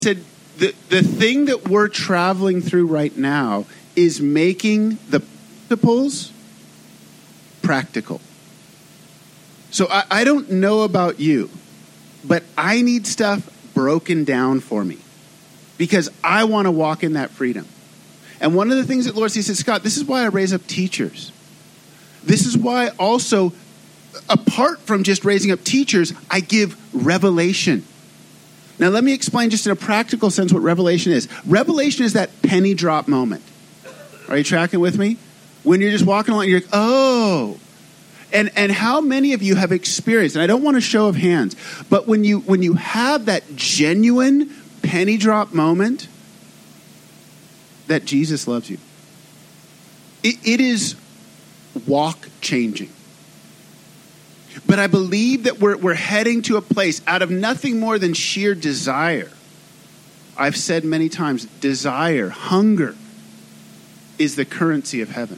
said the thing that we're traveling through right now is making the principles practical. So I don't know about you, but I need stuff broken down for me because I want to walk in that freedom. And one of the things that Lord says, Scott, this is why I raise up teachers. This is why also, apart from just raising up teachers, I give revelation. Now, let me explain just in a practical sense what revelation is. Revelation is that penny drop moment. Are you tracking with me? When you're just walking along, you're like, oh. And how many of you have experienced, and I don't want a show of hands, but when you have that genuine penny drop moment, that Jesus loves you. It is walk changing. But I believe that we're heading to a place out of nothing more than sheer desire. I've said many times, desire, hunger, is the currency of heaven.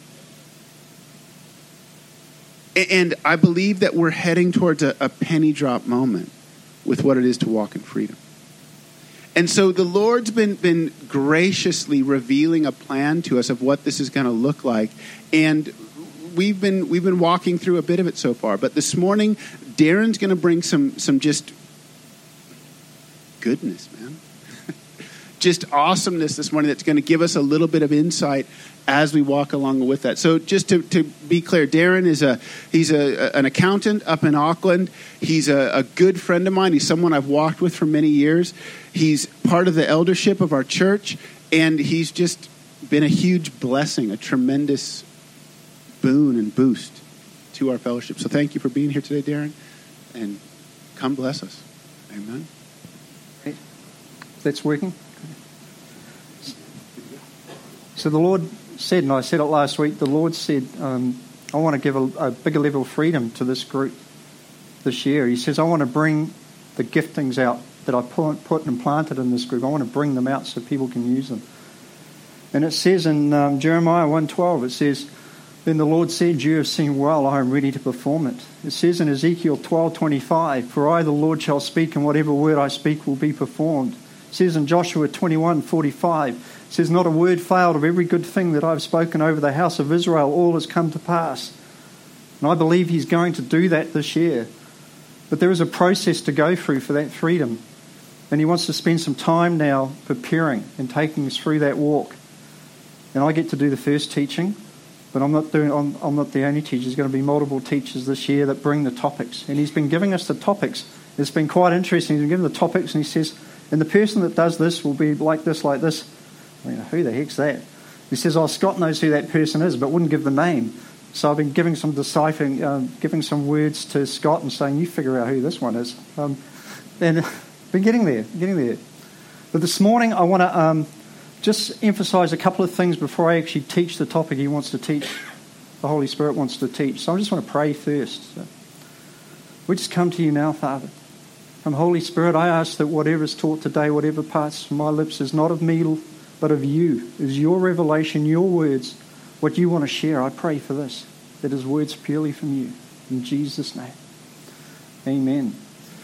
And I believe that we're heading towards a penny drop moment with what it is to walk in freedom. And so the Lord's been graciously revealing a plan to us of what this is going to look like. And we've been walking through a bit of it so far. But this morning, Darren's going to bring some just goodness, man. Just awesomeness this morning that's going to give us a little bit of insight as we walk along with that. So just to be clear, Darren is an accountant up in Auckland. He's a good friend of mine. He's someone I've walked with for many years. He's part of the eldership of our church, and he's just been a huge blessing, a tremendous boon and boost to our fellowship. So thank you for being here today, Darren, and come bless us. Amen. Right. That's working. So the Lord said, and I said it last week, the Lord said, I want to give a bigger level of freedom to this group this year. He says, I want to bring the giftings out that I put and planted in this group. I want to bring them out so people can use them. And it says in Jeremiah 1:12, it says, then the Lord said, you have seen well, I am ready to perform it. It says in Ezekiel 12:25, for I, the Lord, shall speak, and whatever word I speak will be performed. It says in Joshua 21:45, it says, not a word failed of every good thing that I've spoken over the house of Israel, all has come to pass. And I believe he's going to do that this year. But there is a process to go through for that freedom. And he wants to spend some time now preparing and taking us through that walk. And I get to do the first teaching, but I'm not the only teacher. There's going to be multiple teachers this year that bring the topics. And he's been giving us the topics. It's been quite interesting. He's been giving the topics, and he says, and the person that does this will be like this, like this. I mean, who the heck's that? He says, oh, Scott knows who that person is, but wouldn't give the name. So I've been giving some deciphering, giving some words to Scott and saying, you figure out who this one is. And been getting there. But this morning I want to just emphasize a couple of things before I actually teach the topic he wants to teach, the Holy Spirit wants to teach. So I just want to pray first. So we just come to you now, Father. Holy Spirit, I ask that whatever is taught today, whatever parts from my lips is not of me, but of you, is your revelation, your words, what you want to share. I pray for this, that is words purely from you. In Jesus' name. Amen.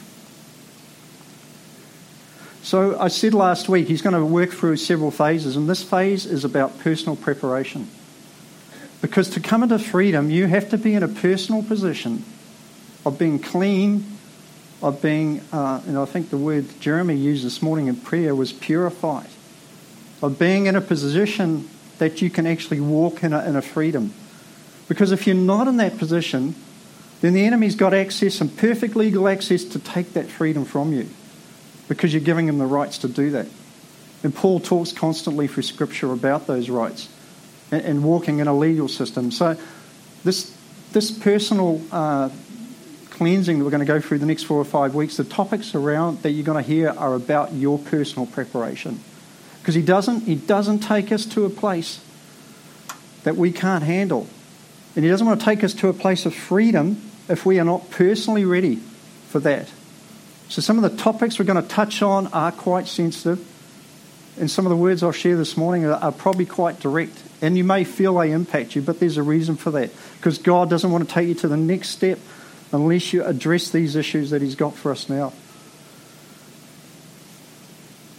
So I said last week, he's going to work through several phases, and this phase is about personal preparation. Because to come into freedom, you have to be in a personal position of being clean, of being, and I think the word Jeremy used this morning in prayer was purified, of being in a position that you can actually walk in a freedom. Because if you're not in that position, then the enemy's got access and perfect legal access to take that freedom from you, because you're giving him the rights to do that. And Paul talks constantly through Scripture about those rights and walking in a legal system. So this personal cleansing that we're going to go through the next 4 or 5 weeks, the topics around that you're going to hear are about your personal preparation. Because he doesn't take us to a place that we can't handle. And he doesn't want to take us to a place of freedom if we are not personally ready for that. So some of the topics we're going to touch on are quite sensitive. And some of the words I'll share this morning are probably quite direct. And you may feel they impact you, but there's a reason for that. Because God doesn't want to take you to the next step unless you address these issues that he's got for us now.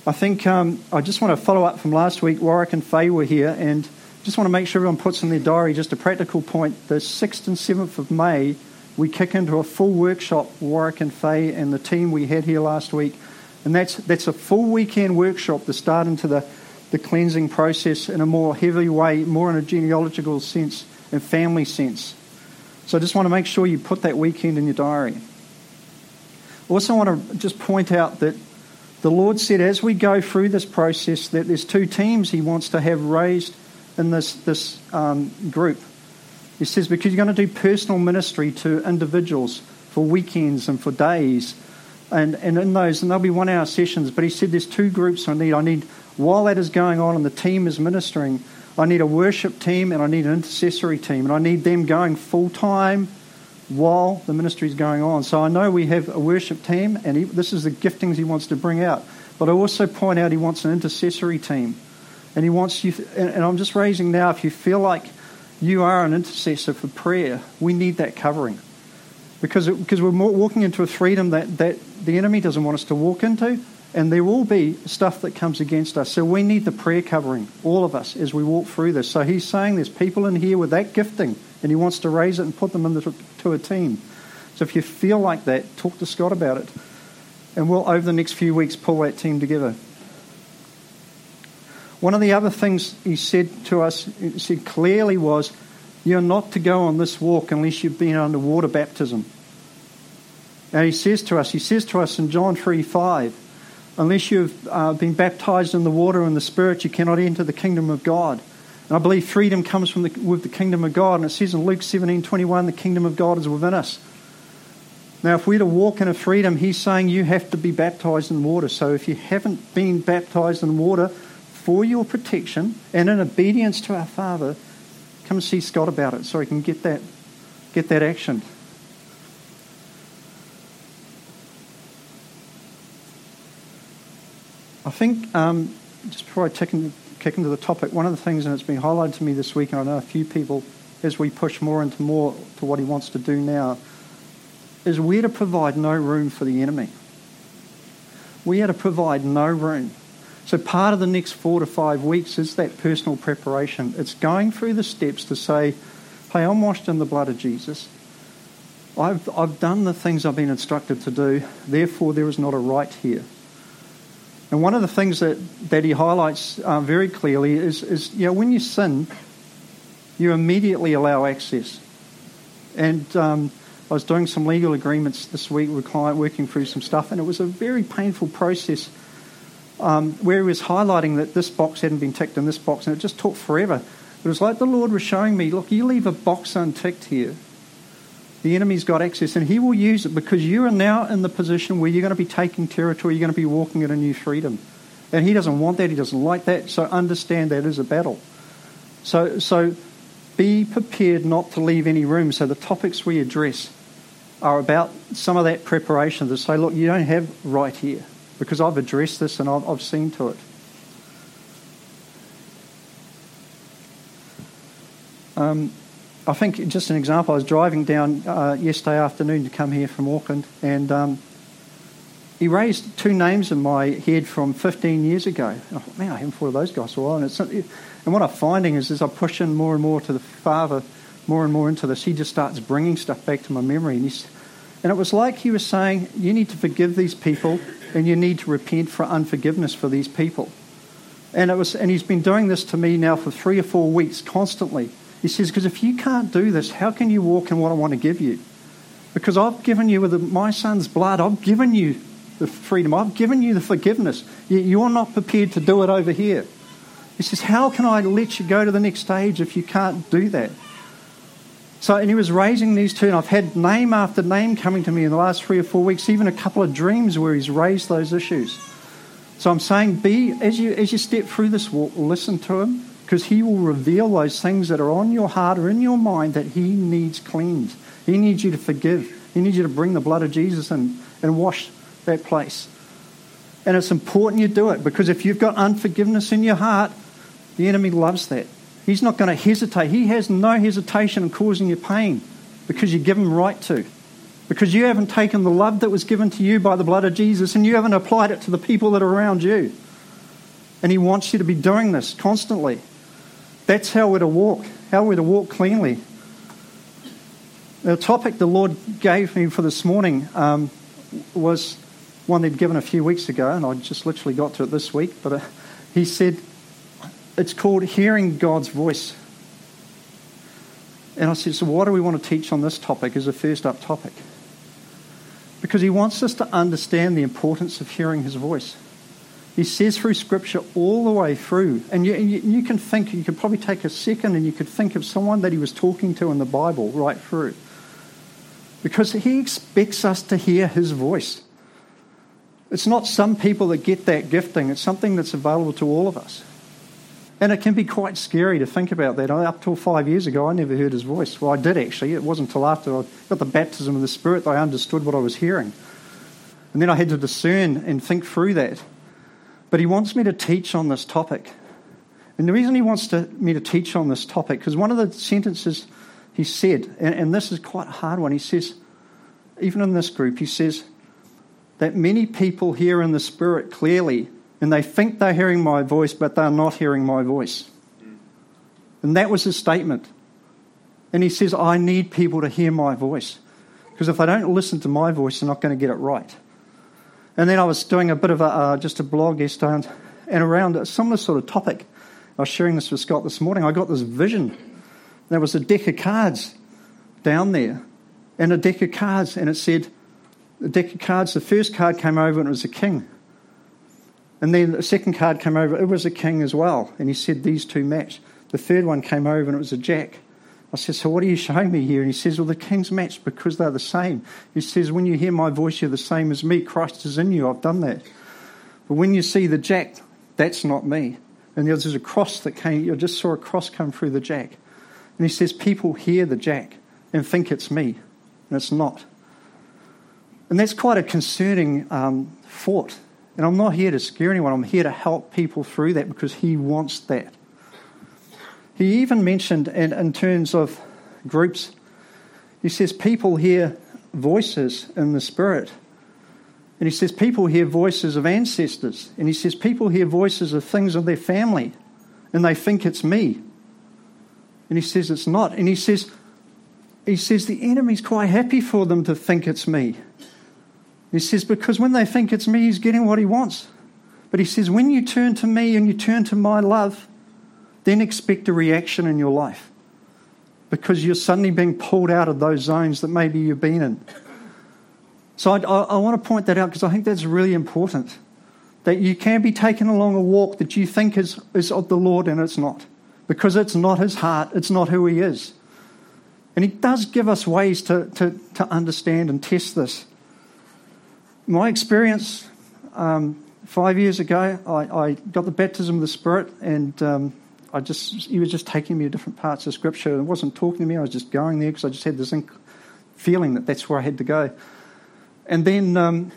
I think I just want to follow up from last week. Warwick and Faye were here, and just want to make sure everyone puts in their diary just a practical point. The 6th and 7th of May, we kick into a full workshop, Warwick and Faye and the team we had here last week. And that's a full weekend workshop to start into the cleansing process in a more heavy way, more in a genealogical sense and family sense. So I just want to make sure you put that weekend in your diary. I also want to just point out that the Lord said as we go through this process that there's 2 teams he wants to have raised in this group. He says because you're going to do personal ministry to individuals for weekends and for days. And in those, and there'll be 1 hour sessions, but he said there's 2 groups I need, while that is going on and the team is ministering, I need a worship team and I need an intercessory team, and I need them going full time while the ministry is going on. So I know we have a worship team, and this is the giftings he wants to bring out. But I also point out he wants an intercessory team, and he wants you. And I'm just raising now. If you feel like you are an intercessor for prayer, we need that covering, because we're walking into a freedom that the enemy doesn't want us to walk into, and there will be stuff that comes against us. So we need the prayer covering, all of us, as we walk through this. So he's saying there's people in here with that gifting, and he wants to raise it and put them into a team. So if you feel like that, talk to Scott about it. And we'll, over the next few weeks, pull that team together. One of the other things he said to us, he said clearly was, you're not to go on this walk unless you've been under water baptism. And he says to us in John 3:5, unless you've been baptized in the water and the Spirit, you cannot enter the kingdom of God. And I believe freedom comes with the kingdom of God. And it says in Luke 17:21, the kingdom of God is within us. Now, if we're to walk in a freedom, he's saying you have to be baptized in water. So if you haven't been baptized in water for your protection and in obedience to our Father, come and see Scott about it so he can get that action. I think, just before I kick into the topic, one of the things, and it's been highlighted to me this week, and I know a few people, as we push more to what he wants to do now, is we're to provide no room for the enemy. We are to provide no room. So part of the next 4 to 5 weeks is that personal preparation. It's going through the steps to say, hey, I'm washed in the blood of Jesus. I've done the things I've been instructed to do, therefore there is not a right here. And one of the things that he highlights very clearly is when you sin, you immediately allow access. And I was doing some legal agreements this week with a client, working through some stuff, and it was a very painful process where he was highlighting that this box hadn't been ticked in this box, and it just took forever. It was like the Lord was showing me, look, you leave a box unticked here, the enemy's got access, and he will use it because you are now in the position where you're going to be taking territory, you're going to be walking in a new freedom. And he doesn't want that, he doesn't like that, so understand that is a battle. So be prepared not to leave any room. So the topics we address are about some of that preparation to say, look, you don't have right here because I've addressed this and I've seen to it. I think, just an example, I was driving down yesterday afternoon to come here from Auckland, and he raised 2 names in my head from 15 years ago. I thought, man, I haven't thought of those guys for a while. And what I'm finding is as I push in more and more to the Father, more and more into this, he just starts bringing stuff back to my memory. And it was like he was saying, you need to forgive these people and you need to repent for unforgiveness for these people. And he's been doing this to me now for 3 or 4 weeks constantly. He says, because if you can't do this, how can you walk in what I want to give you? Because I've given you with my son's blood, I've given you the freedom, I've given you the forgiveness. You're not prepared to do it over here. He says, how can I let you go to the next stage if you can't do that? So, and he was raising these 2, and I've had name after name coming to me in the last 3 or 4 weeks, even a couple of dreams where he's raised those issues. So I'm saying, as you step through this walk, listen to him, because he will reveal those things that are on your heart or in your mind that he needs cleansed. He needs you to forgive. He needs you to bring the blood of Jesus in and wash that place. And it's important you do it, because if you've got unforgiveness in your heart, the enemy loves that. He's not going to hesitate. He has no hesitation in causing you pain because you give him right to. Because you haven't taken the love that was given to you by the blood of Jesus and you haven't applied it to the people that are around you. And he wants you to be doing this constantly. That's how we're to walk cleanly. The topic the Lord gave me for this morning was one they'd given a few weeks ago, and I just literally got to it this week. But he said, it's called Hearing God's Voice. And I said, so why do we want to teach on this topic as a first up topic? Because he wants us to understand the importance of hearing his voice. He says through Scripture all the way through, and you can think, you could probably take a second and you could think of someone that he was talking to in the Bible right through. Because he expects us to hear his voice. It's not some people that get that gifting, it's something that's available to all of us. And it can be quite scary to think about that. Up till 5 years ago, I never heard his voice. Well, I did actually. It wasn't until after I got the baptism of the Spirit that I understood what I was hearing. And then I had to discern and think through that. But he wants me to teach on this topic. And the reason he wants me to teach on this topic, because one of the sentences he said, and this is quite a hard one, he says, even in this group, he says that many people hear in the Spirit clearly, and they think they're hearing my voice, but they're not hearing my voice. And that was his statement. And he says, I need people to hear my voice, because if they don't listen to my voice, they're not going to get it right. And then I was doing a bit of just a blog yesterday, and around a similar sort of topic. I was sharing this with Scott this morning. I got this vision. There was a deck of cards down there, and a deck of cards, and it said, the deck of cards, the first card came over and it was a king. And then the second card came over, it was a king as well. And he said, these two match. The third one came over and it was a jack. I said, so what are you showing me here? And he says, well, the kings match because they're the same. He says, when you hear my voice, you're the same as me. Christ is in you. I've done that. But when you see the jack, that's not me. And there's a cross that came, you just saw a cross come through the jack. And he says, people hear the jack and think it's me. And it's not. And that's quite a concerning thought. And I'm not here to scare anyone. I'm here to help people through that because he wants that. He even mentioned, in terms of groups, he says people hear voices in the Spirit. And he says people hear voices of ancestors. And he says people hear voices of things of their family. And they think it's me. And he says it's not. And he says the enemy's quite happy for them to think it's me. He says, because when they think it's me, he's getting what he wants. But he says, when you turn to me and you turn to my love, then expect a reaction in your life. Because you're suddenly being pulled out of those zones that maybe you've been in. So I want to point that out because I think that's really important. That you can be taken along a walk that you think is of the Lord and it's not. Because it's not his heart, it's not who he is. And he does give us ways to understand and test this. My experience, 5 years ago, I got the baptism of the Spirit, and he was just taking me to different parts of Scripture. It wasn't talking to me; I was just going there because I just had this feeling that that's where I had to go. And then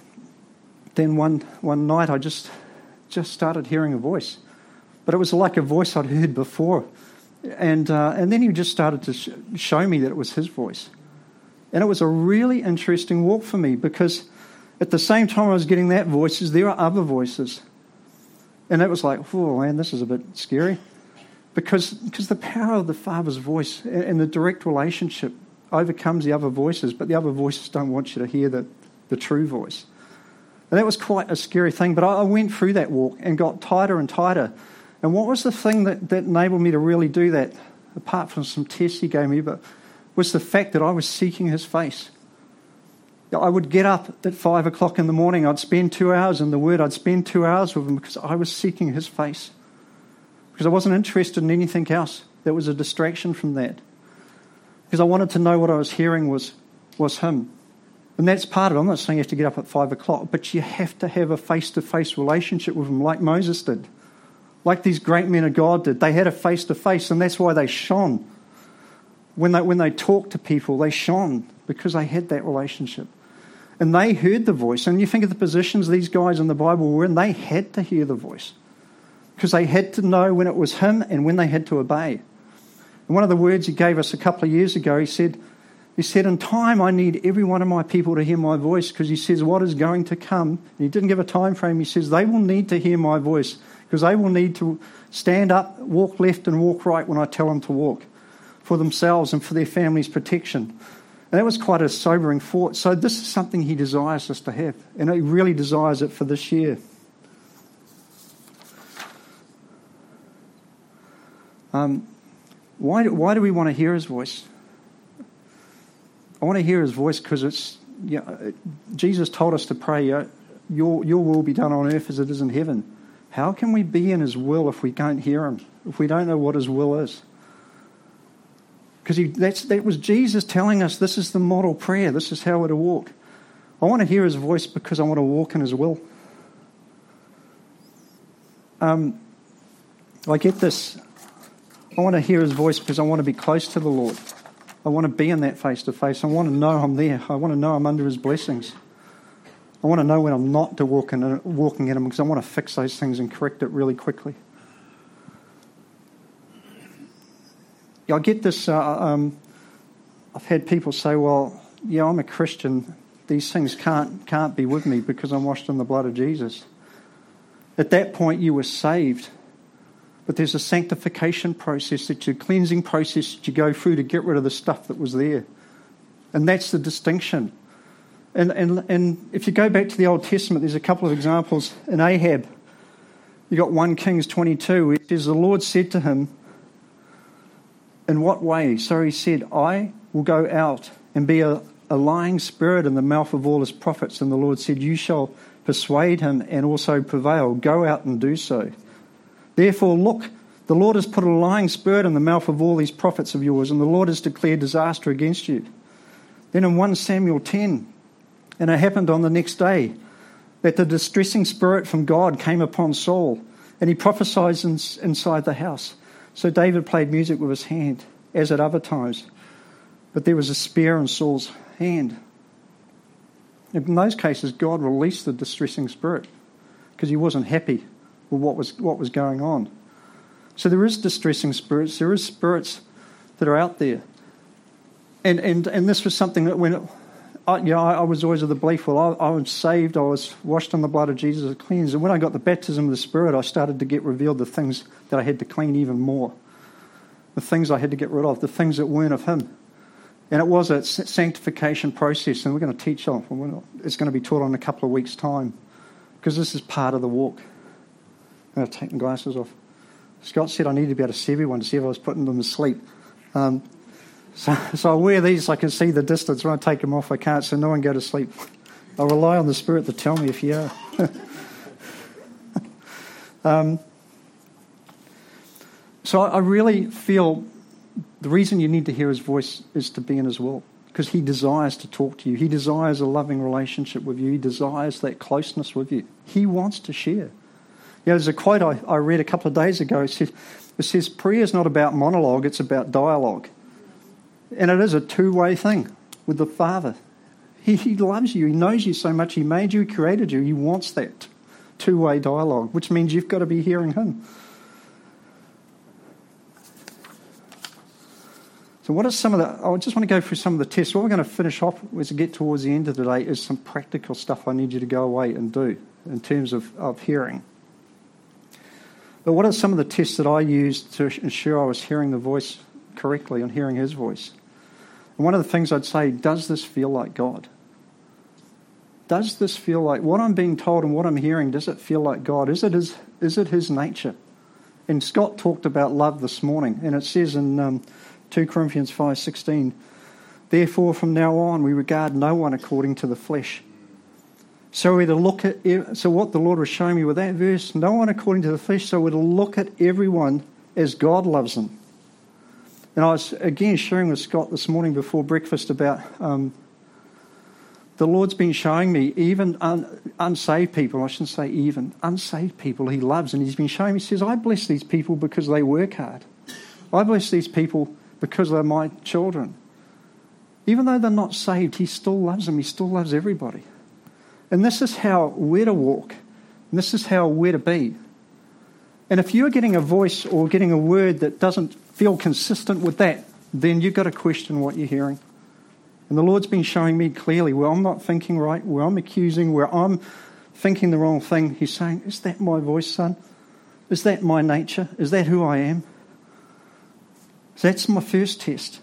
one night, I just started hearing a voice, but it was like a voice I'd heard before, and then he just started to show me that it was his voice, and it was a really interesting walk for me because at the same time I was getting that voices, there are other voices. And it was like, oh man, this is a bit scary. Because the power of the Father's voice and the direct relationship overcomes the other voices, but the other voices don't want you to hear the true voice. And that was quite a scary thing, but I went through that walk and got tighter and tighter. And what was the thing that enabled me to really do that, apart from some tests he gave me, but was the fact that I was seeking his face. I would get up at 5 o'clock in the morning. I'd spend 2 hours in the Word. I'd spend 2 hours with him because I was seeking his face. Because I wasn't interested in anything else. There was a distraction from that. Because I wanted to know what I was hearing was him. And that's part of it. I'm not saying you have to get up at 5 o'clock, but you have to have a face-to-face relationship with him like Moses did. Like these great men of God did. They had a face-to-face, and that's why they shone. When they talked to people, they shone because they had that relationship. And they heard the voice. And you think of the positions these guys in the Bible were in, they had to hear the voice. Because they had to know when it was him and when they had to obey. And one of the words he gave us a couple of years ago, he said, in time I need every one of my people to hear my voice, because he says what is going to come, and he didn't give a time frame, he says they will need to hear my voice, because they will need to stand up, walk left and walk right when I tell them to walk, for themselves and for their family's protection. And that was quite a sobering thought. So this is something he desires us to have, and he really desires it for this year. Why do we want to hear his voice? I want to hear his voice because Jesus told us to pray, your will be done on earth as it is in heaven. How can we be in his will if we can't hear him, if we don't know what his will is? Because that was Jesus telling us this is the model prayer, this is how we're to walk. I want to hear his voice because I want to walk in his will. I get this. I want to hear his voice because I want to be close to the Lord. I want to be in that face-to-face. I want to know I'm there. I want to know I'm under his blessings. I want to know when I'm not walking in him because I want to fix those things and correct it really quickly. I get this. I've had people say, well, yeah, I'm a Christian. These things can't be with me because I'm washed in the blood of Jesus. At that point, you were saved. But there's a sanctification process, it's a cleansing process that you go through to get rid of the stuff that was there. And that's the distinction. And if you go back to the Old Testament, there's a couple of examples. In Ahab, you got 1 Kings 22, where it says, the Lord said to him, in what way? So he said, I will go out and be a lying spirit in the mouth of all his prophets. And the Lord said, you shall persuade him and also prevail. Go out and do so. Therefore, look, the Lord has put a lying spirit in the mouth of all these prophets of yours, and the Lord has declared disaster against you. Then in 1 Samuel 10, and it happened on the next day, that the distressing spirit from God came upon Saul, and he prophesied inside the house. So David played music with his hand, as at other times, but there was a spear in Saul's hand. In those cases, God released the distressing spirit because he wasn't happy with what was going on. So there is distressing spirits. There is spirits that are out there. And this was something that when I was always of the belief, well, I was saved, I was washed in the blood of Jesus, cleansed. And when I got the baptism of the Spirit, I started to get revealed the things that I had to clean even more. The things I had to get rid of, the things that weren't of him. And it was a sanctification process, and we're going to teach on. It's going to be taught on in a couple of weeks' time, because this is part of the walk. I'm going to take my glasses off. Scott said I needed to be able to see everyone to see if I was putting them to sleep. So I wear these so I can see the distance. When I take them off, I can't, so no one go to sleep. I rely on the Spirit to tell me if you are. So I really feel the reason you need to hear his voice is to be in his will, because he desires to talk to you. He desires a loving relationship with you. He desires that closeness with you. He wants to share. There's a quote I read a couple of days ago. It says prayer is not about monologue, it's about dialogue. And it is a two-way thing with the Father. He loves you. He knows you so much. He made you, he created you. He wants that two-way dialogue, which means you've got to be hearing him. So what are some of the... I just want to go through some of the tests. What we're going to finish off as we get towards the end of the day is some practical stuff I need you to go away and do in terms of hearing. But what are some of the tests that I used to ensure I was hearing the voice correctly and hearing his voice? And one of the things I'd say, does this feel like God? Does this feel like what I'm being told and what I'm hearing, does it feel like God? Is it his nature? And Scott talked about love this morning, and it says in 2 Corinthians 5:16, therefore from now on we regard no one according to the flesh. So we're to look at, so what the Lord was showing me with that verse, no one according to the flesh, so we're to look at everyone as God loves them. And I was again sharing with Scott this morning before breakfast about the Lord's been showing me even unsaved people, I shouldn't say even, unsaved people he loves. And he's been showing me, he says, I bless these people because they work hard. I bless these people because they're my children. Even though they're not saved, he still loves them. He still loves everybody. And this is how we're to walk. And this is how we're to be. And if you're getting a voice or getting a word that doesn't feel consistent with that, then you've got to question what you're hearing. And the Lord's been showing me clearly where I'm not thinking right, where I'm accusing, where I'm thinking the wrong thing. He's saying, is that my voice, son? Is that my nature? Is that who I am? So that's my first test.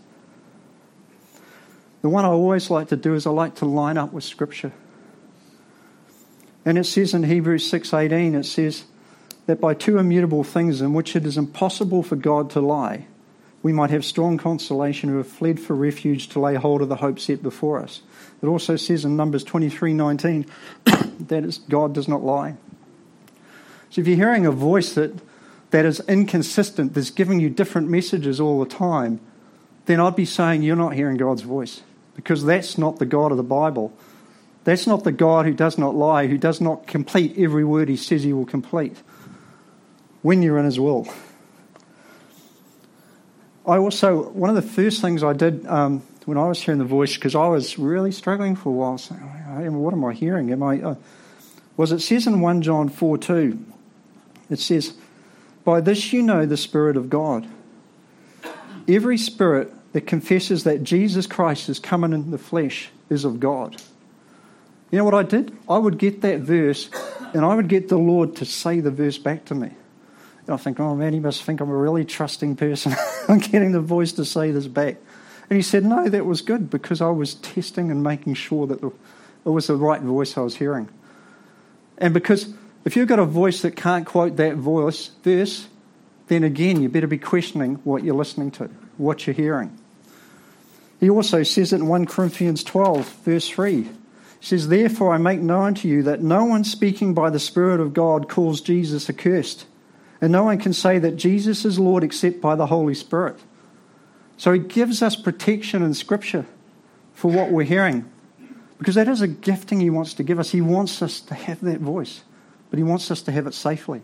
The one I always like to do is I like to line up with Scripture. And it says in Hebrews 6:18, it says that by two immutable things in which it is impossible for God to lie, we might have strong consolation who have fled for refuge to lay hold of the hope set before us. It also says in Numbers 23:19 that God does not lie. So if you're hearing a voice that is inconsistent, that's giving you different messages all the time, then I'd be saying you're not hearing God's voice, because that's not the God of the Bible. That's not the God who does not lie, who does not complete every word he says he will complete when you're in his will. One of the first things I did when I was hearing the voice, because I was really struggling for a while, saying, what am I hearing? It says in 1 John 4:2, it says, by this you know the Spirit of God. Every spirit that confesses that Jesus Christ is coming in the flesh is of God. You know what I did? I would get that verse and I would get the Lord to say the verse back to me. And I think, oh man, he must think I'm a really trusting person. I'm getting the voice to say this back. And he said, no, that was good, because I was testing and making sure that it was the right voice I was hearing. And because if you've got a voice that can't quote that verse, then again, you better be questioning what you're listening to, what you're hearing. He also says it in 1 Corinthians 12, verse 3. He says, therefore I make known to you that no one speaking by the Spirit of God calls Jesus accursed, and no one can say that Jesus is Lord except by the Holy Spirit. So he gives us protection in Scripture for what we're hearing, because that is a gifting he wants to give us. He wants us to have that voice, but he wants us to have it safely.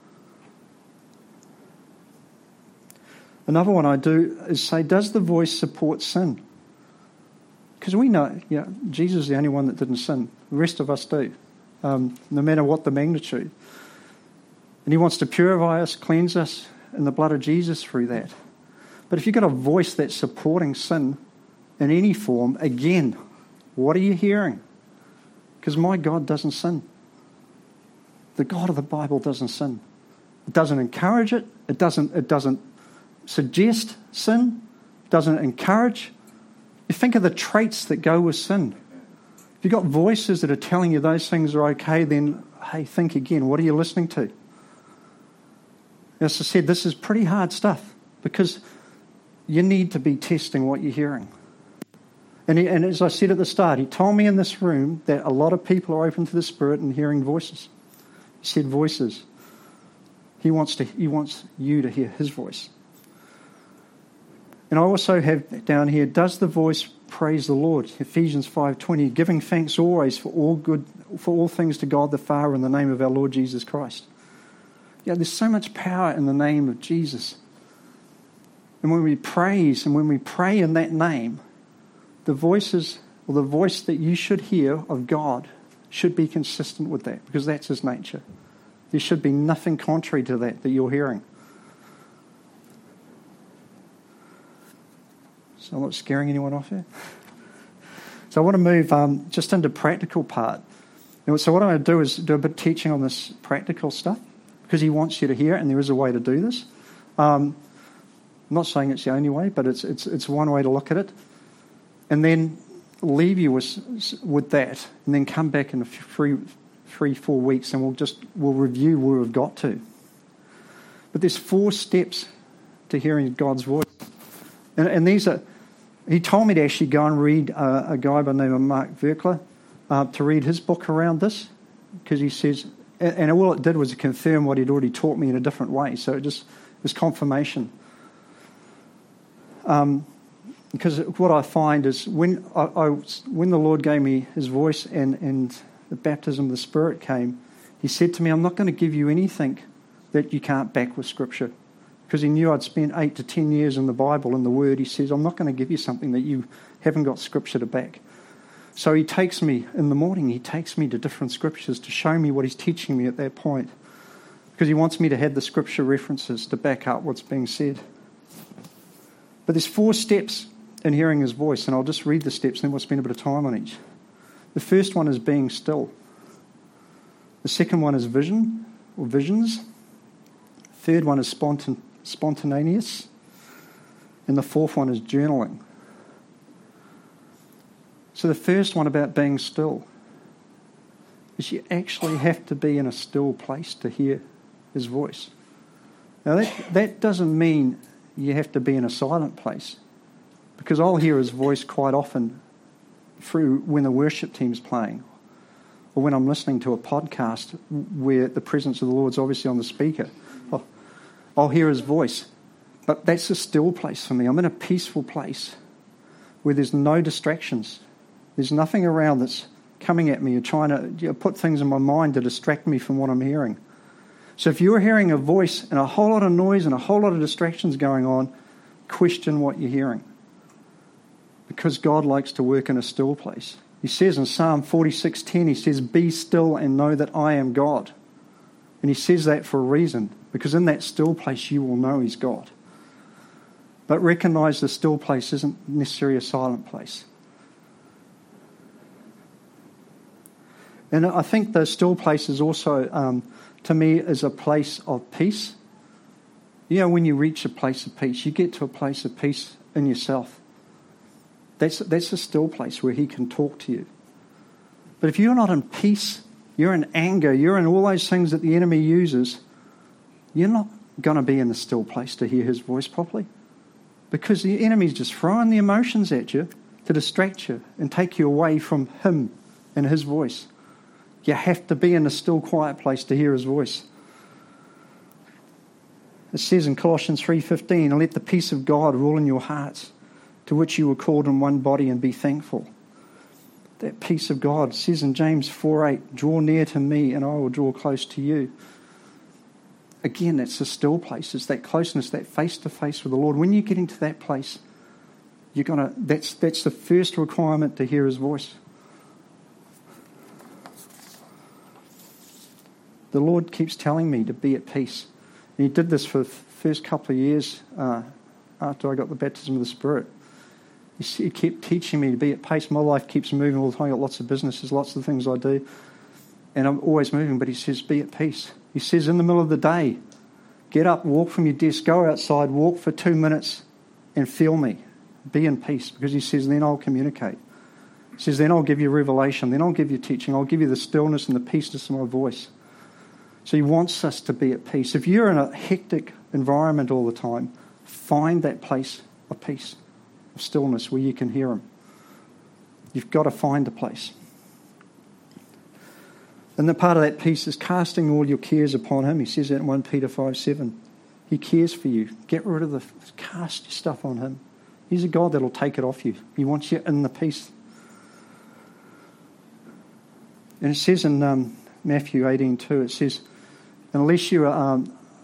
Another one I do is say, does the voice support sin? Because we know, Jesus is the only one that didn't sin. The rest of us do, no matter what the magnitude. And he wants to purify us, cleanse us in the blood of Jesus through that. But if you've got a voice that's supporting sin in any form, again, what are you hearing? Because my God doesn't sin. The God of the Bible doesn't sin. It doesn't encourage it. It doesn't suggest sin. It doesn't encourage. You think of the traits that go with sin. If you've got voices that are telling you those things are okay, then, hey, think again. What are you listening to? As I said, this is pretty hard stuff, because you need to be testing what you're hearing. And as I said at the start, he told me in this room that a lot of people are open to the Spirit and hearing voices. He said voices. He wants you to hear his voice. And I also have down here, does the voice praise the Lord? Ephesians 5:20, giving thanks always for all things to God the Father in the name of our Lord Jesus Christ. There's so much power in the name of Jesus. And when we praise and when we pray in that name, the voice that you should hear of God should be consistent with that, because that's his nature. There should be nothing contrary to that you're hearing. So I'm not scaring anyone off here. So I want to move just into practical part. And so what I'm going to do is do a bit of teaching on this practical stuff, because he wants you to hear it, and there is a way to do this. I'm not saying it's the only way, but it's one way to look at it. And then leave you with that, and then come back in 3-4 weeks, and we'll review where we've got to. But there's 4 steps to hearing God's voice, and these are. He told me to actually go and read a guy by the name of Mark Virkler, to read his book around this, because he says, and all it did was confirm what he'd already taught me in a different way. So it was confirmation. Because what I find is when the Lord gave me his voice and the baptism of the Spirit came, he said to me, I'm not going to give you anything that you can't back with Scripture. Because he knew I'd spent 8 to 10 years in the Bible, in the Word. He says, I'm not going to give you something that you haven't got Scripture to back. So he takes me, in the morning, he takes me to different Scriptures to show me what he's teaching me at that point. Because he wants me to have the Scripture references to back up what's being said. But there's 4 steps in hearing his voice, and I'll just read the steps, and then we'll spend a bit of time on each. The first one is being still. The second one is vision, or visions. Third one is spontaneous. And the fourth one is journaling. So the first one about being still is you actually have to be in a still place to hear his voice. Now that doesn't mean you have to be in a silent place, because I'll hear his voice quite often through when the worship team's playing, or when I'm listening to a podcast where the presence of the Lord's obviously on the speaker. I'll hear his voice, but that's a still place for me. I'm in a peaceful place where there's no distractions. There's nothing around that's coming at me or trying to put things in my mind to distract me from what I'm hearing. So if you're hearing a voice and a whole lot of noise and a whole lot of distractions going on, question what you're hearing. Because God likes to work in a still place. He says in Psalm 46:10, he says, "Be still and know that I am God." And he says that for a reason, because in that still place you will know he's God. But recognize the still place isn't necessarily a silent place. And I think the still place is also, to me, is a place of peace. You know, when you reach a place of peace, you get to a place of peace in yourself. That's a still place where he can talk to you. But if you're not in peace, you're in anger, you're in all those things that the enemy uses, you're not going to be in the still place to hear his voice properly. Because the enemy's just throwing the emotions at you to distract you and take you away from him and his voice. You have to be in a still, quiet place to hear his voice. It says in Colossians 3:15, "And let the peace of God rule in your hearts, to which you were called in one body, and be thankful." That peace of God says in James 4:8, "Draw near to me, and I will draw close to you." Again, that's a still place. It's that closeness, that face-to-face with the Lord. When you're getting to that place, that's the first requirement to hear his voice. The Lord keeps telling me to be at peace. And he did this for the first couple of years after I got the baptism of the Spirit. He kept teaching me to be at peace. My life keeps moving all the time. I've got lots of businesses, lots of things I do. And I'm always moving, but he says, be at peace. He says in the middle of the day, get up, walk from your desk, go outside, walk for 2 minutes and feel me. Be in peace. Because he says, then I'll communicate. He says, then I'll give you revelation. Then I'll give you teaching. I'll give you the stillness and the peaceness of my voice. So he wants us to be at peace. If you're in a hectic environment all the time, find that place of peace, of stillness where you can hear him. You've got to find a place. And the part of that peace is casting all your cares upon him. He says that in 1 Peter 5:7. He cares for you. Get rid of cast your stuff on him. He's a God that'll take it off you. He wants you in the peace. And it says in Matthew 18:2, it says, unless you are,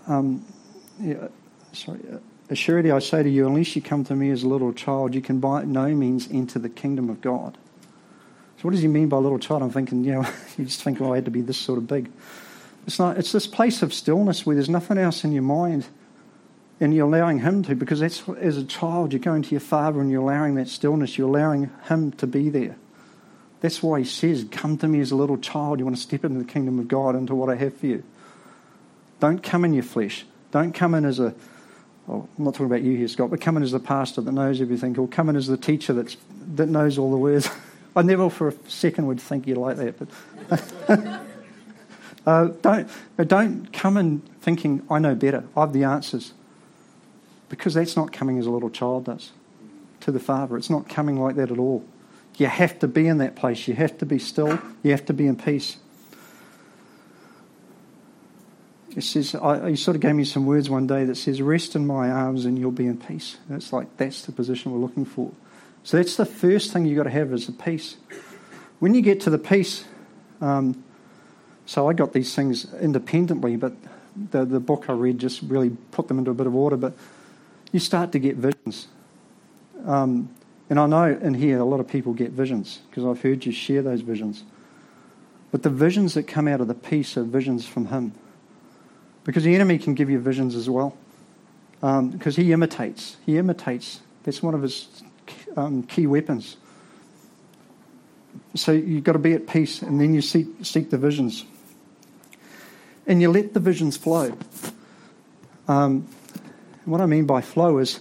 assuredly I say to you, unless you come to me as a little child, you can by no means enter the kingdom of God. So what does he mean by little child? I'm thinking, you just think, I had to be this sort of big. It's not. It's this place of stillness where there's nothing else in your mind, and you're allowing him to, because that's, as a child, you're going to your father and you're allowing that stillness. You're allowing him to be there. That's why he says, come to me as a little child. You want to step into the kingdom of God, into what I have for you. Don't come in your flesh. Don't come in as I'm not talking about you here, Scott, but come in as the pastor that knows everything, or come in as the teacher that knows all the words. I never for a second would think you like that, but don't come in thinking, I know better, I have the answers. Because that's not coming as a little child does to the Father. It's not coming like that at all. You have to be in that place. You have to be still. You have to be in peace. It says, he sort of gave me some words one day that says, rest in my arms and you'll be in peace. And it's like, that's the position we're looking for. So that's the first thing you've got to have, is the peace. When you get to the peace, so I got these things independently, but the book I read just really put them into a bit of order, but you start to get visions. And I know in here a lot of people get visions, because I've heard you share those visions. But the visions that come out of the peace are visions from him. Because the enemy can give you visions as well. Because he imitates. That's one of his key weapons. So you've got to be at peace, and then you seek the visions. And you let the visions flow. What I mean by flow is,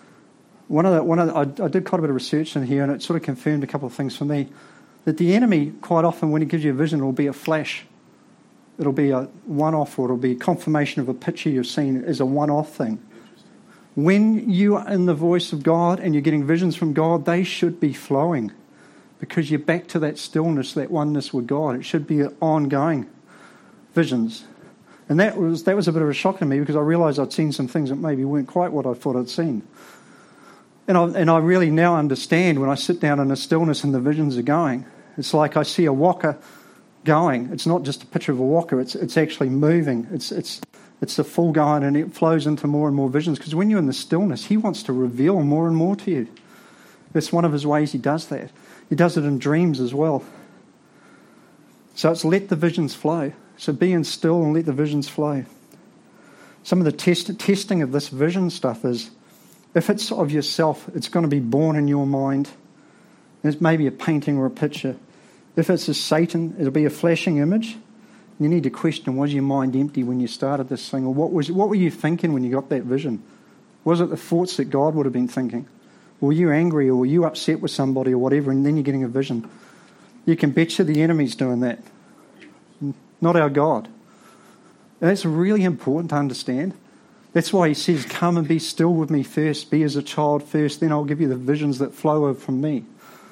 I did quite a bit of research in here, and it sort of confirmed a couple of things for me. That the enemy, quite often, when he gives you a vision, it will be a flash. It'll be a one-off, or it'll be confirmation of a picture you've seen as a one-off thing. When you are in the voice of God and you're getting visions from God, they should be flowing, because you're back to that stillness, that oneness with God. It should be ongoing visions. And that was a bit of a shock to me, because I realised I'd seen some things that maybe weren't quite what I thought I'd seen. And I really now understand when I sit down in a stillness and the visions are going. It's like I see a waka going. It's not just a picture of a waka. It's actually moving. It's the full going, and it flows into more and more visions. Because when you're in the stillness, he wants to reveal more and more to you. That's one of his ways he does that. He does it in dreams as well. So it's let the visions flow. So being still and let the visions flow. Some of the testing of this vision stuff is, if it's of yourself, it's going to be born in your mind. It's maybe a painting or a picture. If it's of Satan, it'll be a flashing image. You need to question, was your mind empty when you started this thing? Or what were you thinking when you got that vision? Was it the thoughts that God would have been thinking? Were you angry, or were you upset with somebody or whatever, and then you're getting a vision? You can bet you the enemy's doing that. Not our God. And that's really important to understand. That's why he says, come and be still with me first. Be as a child first. Then I'll give you the visions that flow from me.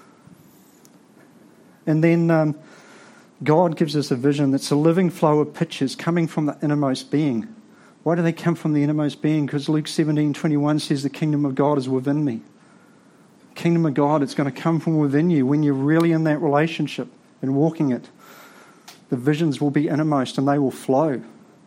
And then God gives us a vision that's a living flow of pictures coming from the innermost being. Why do they come from the innermost being? Because Luke 17:21 says the kingdom of God is within me. The kingdom of God, it's going to come from within you when you're really in that relationship and walking it. The visions will be innermost and they will flow.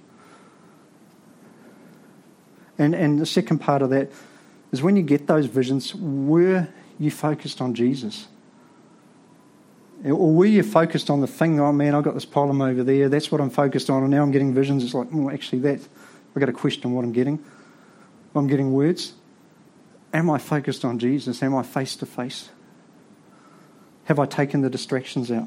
And the second part of that is, when you get those visions, were you focused on Jesus? Or were you focused on the thing, oh man, I've got this problem over there, that's what I'm focused on, and now I'm getting visions. It's like, actually I've got to question what I'm getting. I'm getting words. Am I focused on Jesus? Am I face to face? Have I taken the distractions out?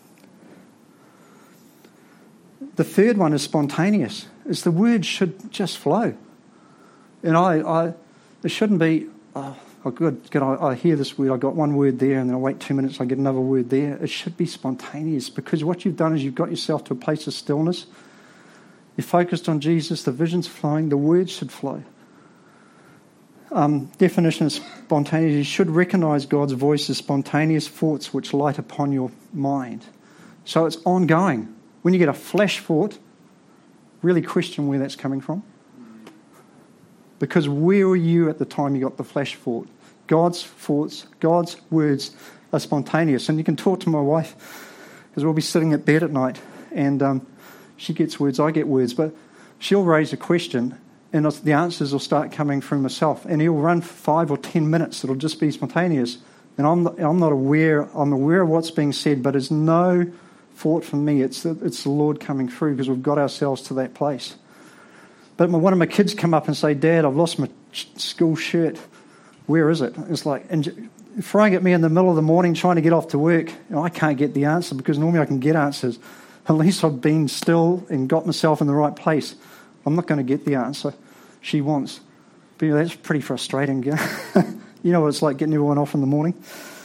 The third one is spontaneous. Is the word should just flow. And it shouldn't be, good, I hear this word, I got one word there, and then I wait 2 minutes, I get another word there. It should be spontaneous, because what you've done is you've got yourself to a place of stillness. You're focused on Jesus, the vision's flowing, the words should flow. Definition of spontaneous: you should recognise God's voice as spontaneous thoughts which light upon your mind. So it's ongoing. When you get a flash thought, really question where that's coming from. Because where were you at the time you got the flash thought? God's thoughts, God's words are spontaneous. And you can talk to my wife, because we'll be sitting at bed at night, and she gets words, I get words, but she'll raise a question, and the answers will start coming from herself. And it'll run for 5 or 10 minutes. It'll just be spontaneous. And I'm not aware. I'm aware of what's being said, but there's no thought from me. It's the Lord coming through, because we've got ourselves to that place. But one of my kids come up and say, Dad, I've lost my school shirt. Where is it? It's like, and throwing at me in the middle of the morning trying to get off to work. I can't get the answer, because normally I can get answers. At least I've been still and got myself in the right place. I'm not going to get the answer she wants. But that's pretty frustrating. You know what it's like getting everyone off in the morning.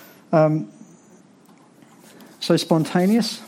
So spontaneous.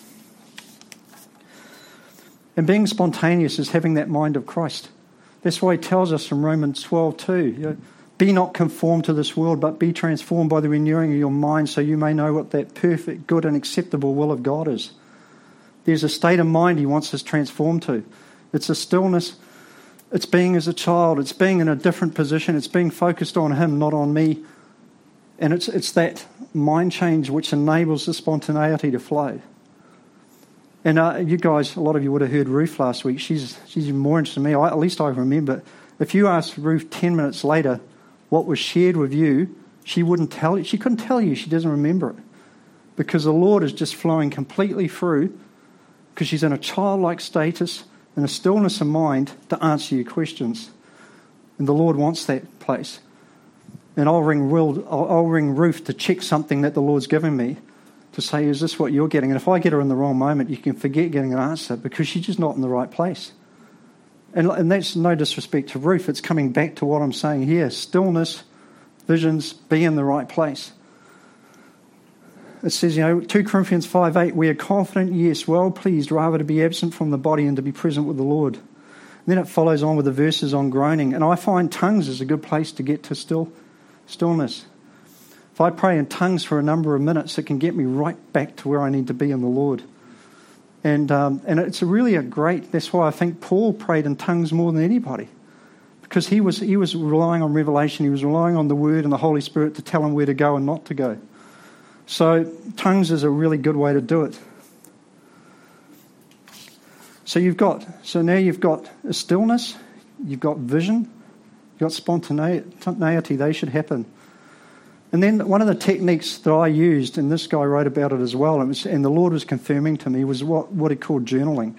And being spontaneous is having that mind of Christ. That's why he tells us in Romans 12:2, be not conformed to this world, but be transformed by the renewing of your mind, so you may know what that perfect, good and acceptable will of God is. There's a state of mind he wants us transformed to. It's a stillness. It's being as a child. It's being in a different position. It's being focused on him, not on me. And it's that mind change which enables the spontaneity to flow. And you guys, a lot of you would have heard Ruth last week. She's even more interested than me. At least I remember. If you asked Ruth 10 minutes later what was shared with you, she wouldn't tell you. She couldn't tell you. She doesn't remember it. Because the Lord is just flowing completely through, because she's in a childlike status and a stillness of mind to answer your questions. And the Lord wants that place. And I'll ring Ruth to check something that the Lord's given me, to say, is this what you're getting? And if I get her in the wrong moment, you can forget getting an answer, because she's just not in the right place. And that's no disrespect to Ruth. It's coming back to what I'm saying here. Stillness, visions, be in the right place. It says, 2 Corinthians 5:8, we are confident, yes, well pleased, rather to be absent from the body and to be present with the Lord. And then it follows on with the verses on groaning. And I find tongues is a good place to get to stillness. If I pray in tongues for a number of minutes, it can get me right back to where I need to be in the Lord. And it's really that's why I think Paul prayed in tongues more than anybody. Because he was relying on revelation, he was relying on the Word and the Holy Spirit to tell him where to go and not to go. So tongues is a really good way to do it. So now you've got a stillness, you've got vision, you've got spontaneity. They should happen. And then one of the techniques that I used, and this guy wrote about it as well, and the Lord was confirming to me, was what he called journaling.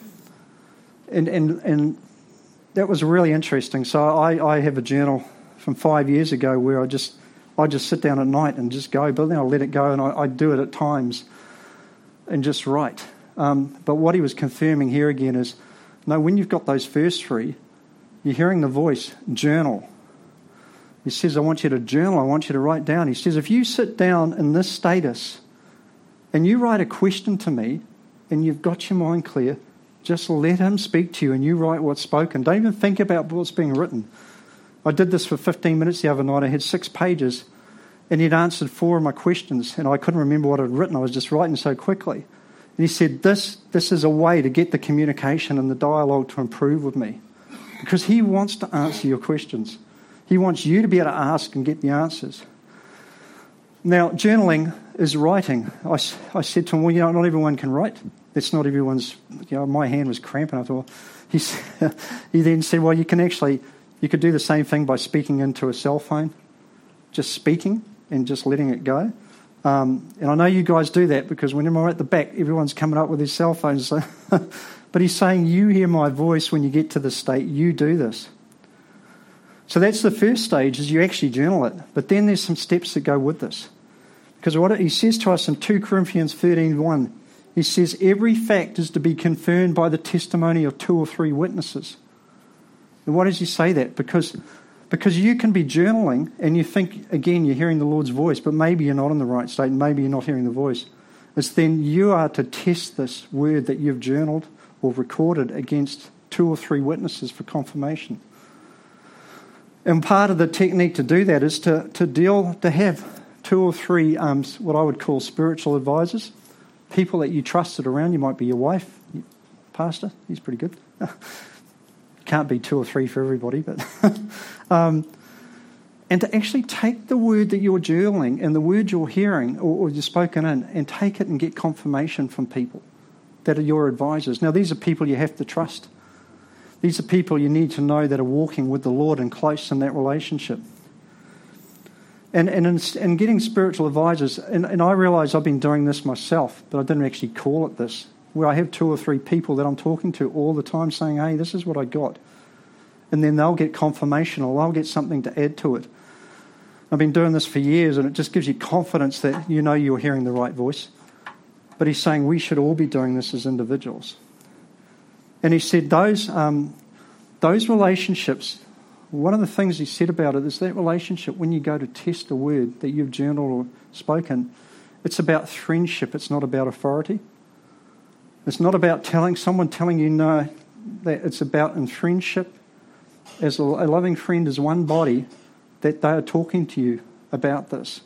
And that was really interesting. So I have a journal from 5 years ago where I just sit down at night and just go, but then I'll let it go, and I do it at times and just write. But what he was confirming here again is, no, when you've got those first three, you're hearing the voice, journal. He says, I want you to journal, I want you to write down. He says, if you sit down in this status and you write a question to me and you've got your mind clear, just let him speak to you and you write what's spoken. Don't even think about what's being written. I did this for 15 minutes the other night. I had 6 pages and he'd answered 4 of my questions and I couldn't remember what I'd written. I was just writing so quickly. And he said, this is a way to get the communication and the dialogue to improve with me, because he wants to answer your questions. He wants you to be able to ask and get the answers. Now, journaling is writing. I said to him, well, not everyone can write. That's not everyone's, my hand was cramping. I thought, he then said, well, you could do the same thing by speaking into a cell phone, just speaking and just letting it go. And I know you guys do that, because whenever I'm at the back, everyone's coming up with their cell phones. So but he's saying, you hear my voice when you get to this state, you do this. So that's the first stage, is you actually journal it. But then there's some steps that go with this. Because what he says to us in 2 Corinthians 13:1, he says, every fact is to be confirmed by the testimony of 2 or 3 witnesses. And why does he say that? Because you can be journaling and you think, again, you're hearing the Lord's voice, but maybe you're not in the right state, and maybe you're not hearing the voice. It's then you are to test this word that you've journaled or recorded against 2 or 3 witnesses for confirmation. And part of the technique to do that is to have 2 or 3 what I would call spiritual advisors, people that you trusted around. You might be your wife, pastor. He's pretty good. Can't be 2 or 3 for everybody, but and to actually take the word that you're journaling and the word you're hearing or you're spoken in, and take it and get confirmation from people that are your advisors. Now, these are people you have to trust. These are people you need to know that are walking with the Lord and close in that relationship. And in getting spiritual advisors, and I realise I've been doing this myself, but I didn't actually call it this, where I have 2 or 3 people that I'm talking to all the time saying, hey, this is what I got. And then they'll get confirmation or they'll get something to add to it. I've been doing this for years, and it just gives you confidence that you know you're hearing the right voice. But he's saying we should all be doing this as individuals. And he said those relationships, one of the things he said about it is that relationship, when you go to test a word that you've journaled or spoken, it's about friendship, it's not about authority. It's not about someone telling you no, that it's about in friendship, as a loving friend is one body, that they are talking to you about this.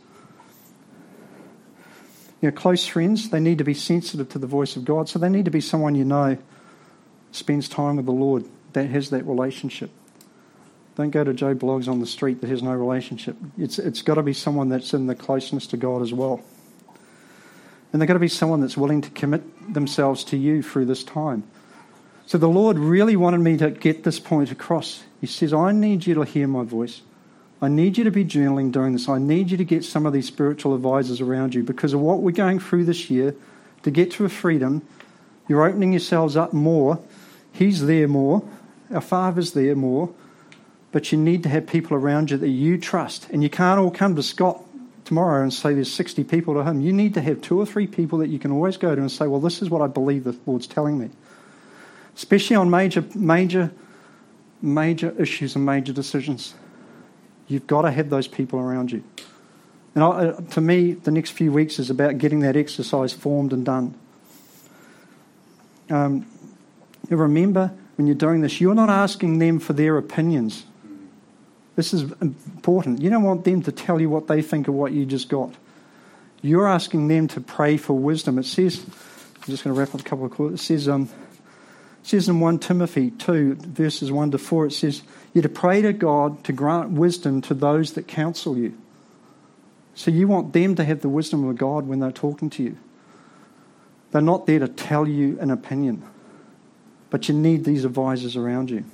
Close friends, they need to be sensitive to the voice of God, so they need to be someone you know spends time with the Lord, that has that relationship. Don't go to Joe Bloggs on the street that has no relationship. It's got to be someone that's in the closeness to God as well. And they've got to be someone that's willing to commit themselves to you through this time. So the Lord really wanted me to get this point across. He says, I need you to hear my voice. I need you to be journaling during this. I need you to get some of these spiritual advisors around you, because of what we're going through this year. To get to a freedom, you're opening yourselves up more. He's there more. Our Father's there more. But you need to have people around you that you trust. And you can't all come to Scott tomorrow and say there's 60 people to him. You need to have 2 or 3 people that you can always go to and say, well, this is what I believe the Lord's telling me. Especially on major major issues and major decisions, you've got to have those people around you. And to me, the next few weeks is about getting that exercise formed and done. Remember, when you're doing this, you're not asking them for their opinions. This is important. You don't want them to tell you what they think of what you just got. You're asking them to pray for wisdom. It says, I'm just going to wrap up a couple of quotes. It says in 1 Timothy 2, verses 1 to 4, it says, you're to pray to God to grant wisdom to those that counsel you. So you want them to have the wisdom of God when they're talking to you. They're not there to tell you an opinion, but you need these advisors around you.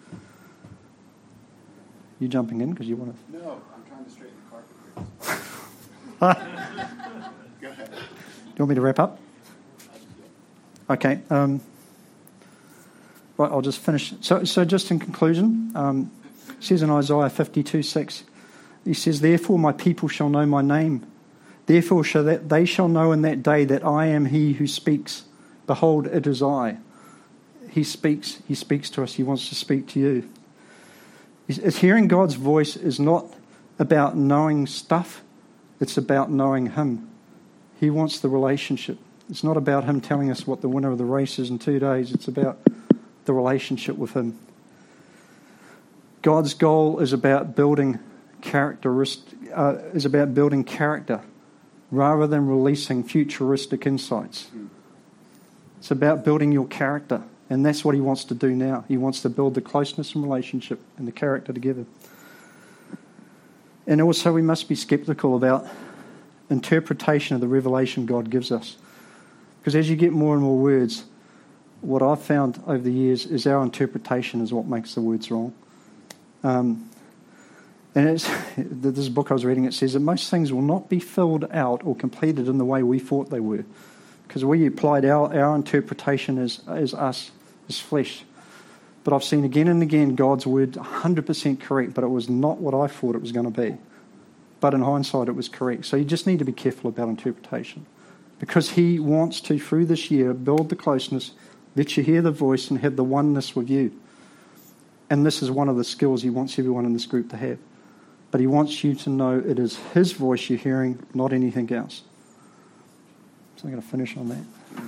You jumping in because you want to? No, I'm trying to straighten the carpet. Go ahead. Do you want me to wrap up? Okay. Right, I'll just finish. So just in conclusion, it says in Isaiah 52:6, he says, therefore my people shall know my name. Therefore they shall know in that day that I am he who speaks. Behold, it is I. He speaks to us. He wants to speak to you. It's hearing God's voice is not about knowing stuff. It's about knowing Him. He wants the relationship. It's not about Him telling us what the winner of the race is in 2 days. It's about the relationship with Him. God's goal is about building character rather than releasing futuristic insights. It's about building your character. And that's what He wants to do now. He wants to build the closeness and relationship and the character together. And also we must be skeptical about interpretation of the revelation God gives us. Because as you get more and more words, what I've found over the years is our interpretation is what makes the words wrong. And this book I was reading, it says that most things will not be filled out or completed in the way we thought they were. Because we applied our interpretation as us, as flesh. But I've seen again and again God's word 100% correct, but it was not what I thought it was going to be. But in hindsight, it was correct. So you just need to be careful about interpretation. Because He wants to, through this year, build the closeness, let you hear the voice and have the oneness with you. And this is one of the skills He wants everyone in this group to have. But He wants you to know it is His voice you're hearing, not anything else. So I'm going to finish on that.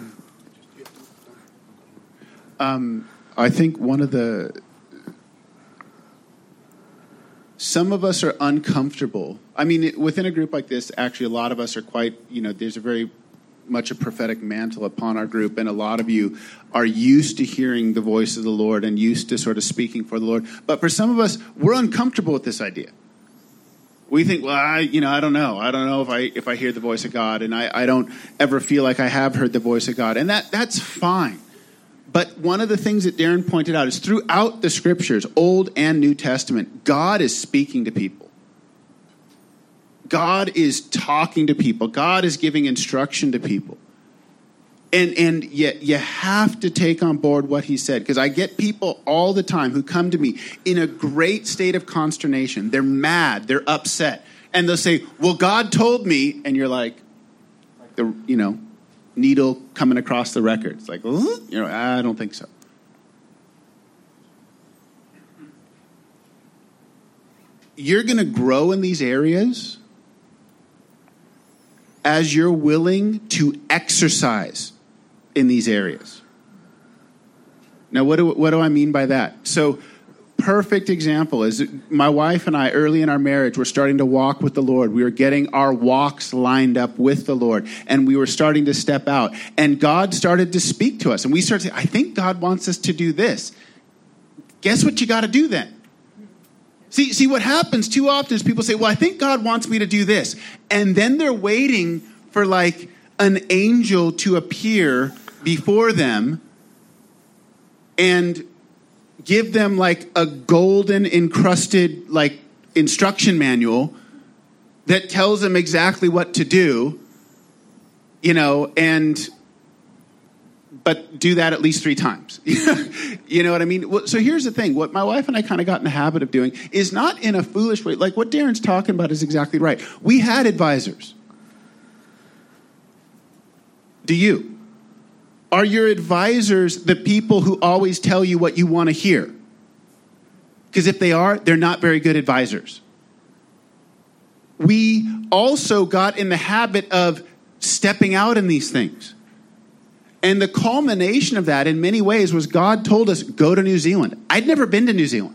I think some of us are uncomfortable. I mean, within a group like this, actually, a lot of us are quite, there's a very much a prophetic mantle upon our group, and a lot of you are used to hearing the voice of the Lord and used to sort of speaking for the Lord. But for some of us, we're uncomfortable with this idea. We think, well, I don't know. I don't know if I hear the voice of God, and I don't ever feel like I have heard the voice of God, and that's fine. But one of the things that Darren pointed out is throughout the Scriptures, Old and New Testament, God is speaking to people. God is talking to people. God is giving instruction to people. And yet you have to take on board what He said. Because I get people all the time who come to me in a great state of consternation. They're mad. They're upset. And they'll say, well, God told me. And you're like, needle coming across the record. It's like, I don't think so. You're going to grow in these areas as you're willing to exercise in these areas. Now, what do I mean by that? So, perfect example is my wife and I, early in our marriage, were starting to walk with the Lord. We were getting our walks lined up with the Lord, and we were starting to step out. And God started to speak to us, and we started to say, I think God wants us to do this. Guess what you got to do then? See, what happens too often is people say, well, I think God wants me to do this. And then they're waiting for like an angel to appear before them and give them like a golden encrusted like instruction manual that tells them exactly what to do, but do that at least 3 times. You know what I mean? So here's the thing. What my wife and I kind of got in the habit of doing is not in a foolish way. Like what Darren's talking about is exactly right. We had advisors. Do you? Are your advisors the people who always tell you what you want to hear? Because if they are, they're not very good advisors. We also got in the habit of stepping out in these things. And the culmination of that in many ways was God told us, go to New Zealand. I'd never been to New Zealand.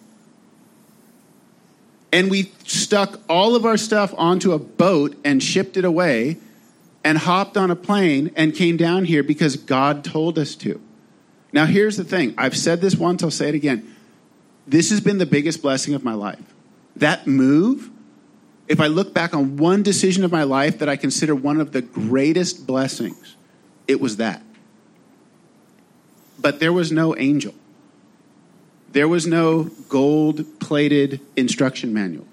And we stuck all of our stuff onto a boat and shipped it away and hopped on a plane and came down here because God told us to. Now, here's the thing. I've said this once, I'll say it again. This has been the biggest blessing of my life. That move, if I look back on one decision of my life that I consider one of the greatest blessings, it was that. But there was no angel. There was no gold-plated instruction manual.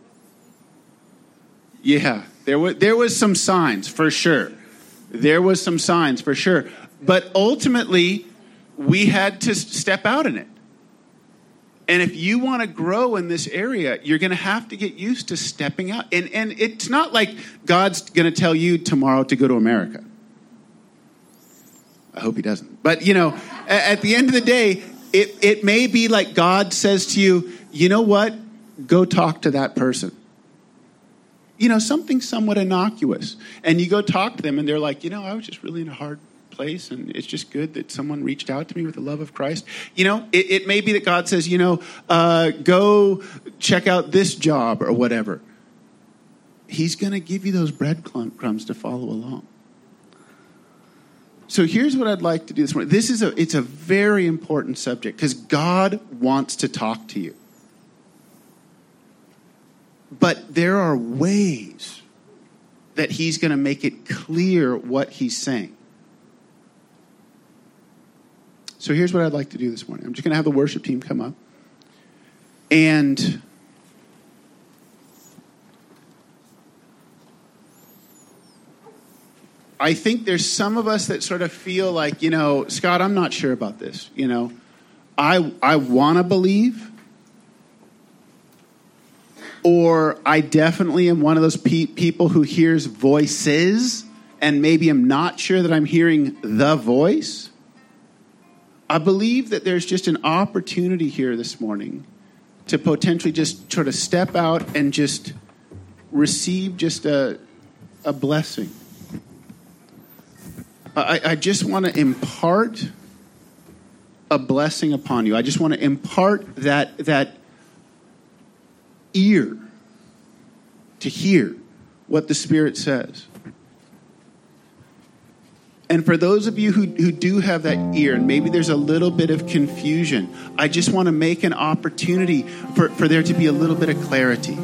Yeah, there was some signs, for sure. There was some signs, for sure. But ultimately, we had to step out in it. And if you want to grow in this area, you're going to have to get used to stepping out. And it's not like God's going to tell you tomorrow to go to America. I hope he doesn't. But, at the end of the day, it may be like God says to you, you know what? Go talk to that person. Something somewhat innocuous. And you go talk to them and they're like, I was just really in a hard place and it's just good that someone reached out to me with the love of Christ. It may be that God says, go check out this job or whatever. He's going to give you those breadcrumbs to follow along. So here's what I'd like to do this morning. It's a very important subject because God wants to talk to you. But there are ways that he's going to make it clear what he's saying. So here's what I'd like to do this morning. I'm just going to have the worship team come up. And I think there's some of us that sort of feel like, Scott, I'm not sure about this. I want to believe. Or I definitely am one of those people who hears voices and maybe I'm not sure that I'm hearing the voice. I believe that there's just an opportunity here this morning to potentially just sort of step out and just receive just a blessing. I just want to impart a blessing upon you. I just want to impart that ear to hear what the Spirit says. And for those of you who do have that ear, and maybe there's a little bit of confusion, I just want to make an opportunity for there to be a little bit of clarity.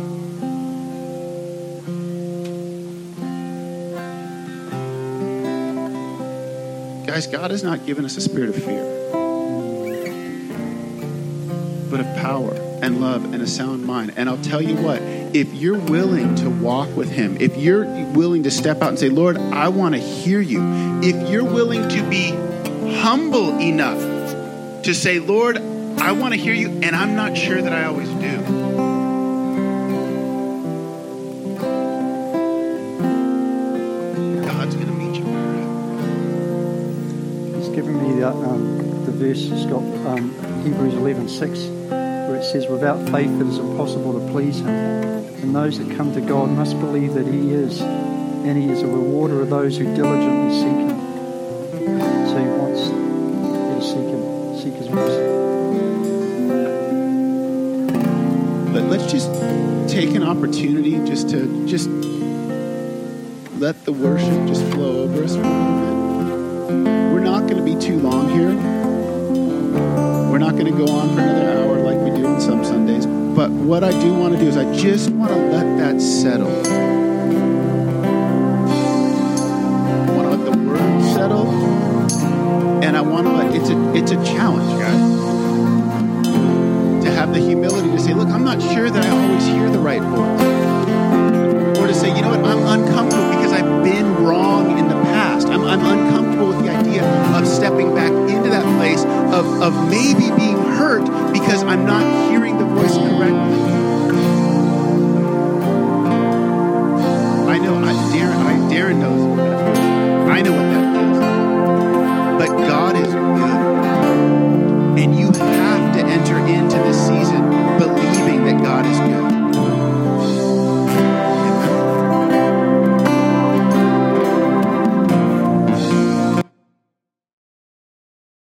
Guys, God has not given us a spirit of fear, but of power and love and a sound mind. And I'll tell you what, if you're willing to walk with him, if you're willing to step out and say, Lord, I want to hear you. If you're willing to be humble enough to say, Lord, I want to hear you, and I'm not sure that I always do. God's going to meet you where you're at. He's given me the verse, Scott, Hebrews 11:6, where it says, without faith it is impossible to please him. And those that come to God must believe that he is, and he is a rewarder of those who diligently seek him. So he wants you to seek his mercy. Let's just take an opportunity just to let the worship just flow over us for a little bit. We're not going to be too long here. We're not going to go on for another hour like we do on some Sundays. But what I do want to do is I just want to let that settle. I want to let the word settle. And I want to let, it's a challenge, guys. To have the humility to say, look, I'm not sure that I always hear the right voice. Or to say, you know what, I'm uncomfortable because I've been wrong in the past. I'm uncomfortable with the idea of stepping back into that place of maybe being hurt because I'm not hearing the voice correctly. I know, Darren knows what that is. I know what that is.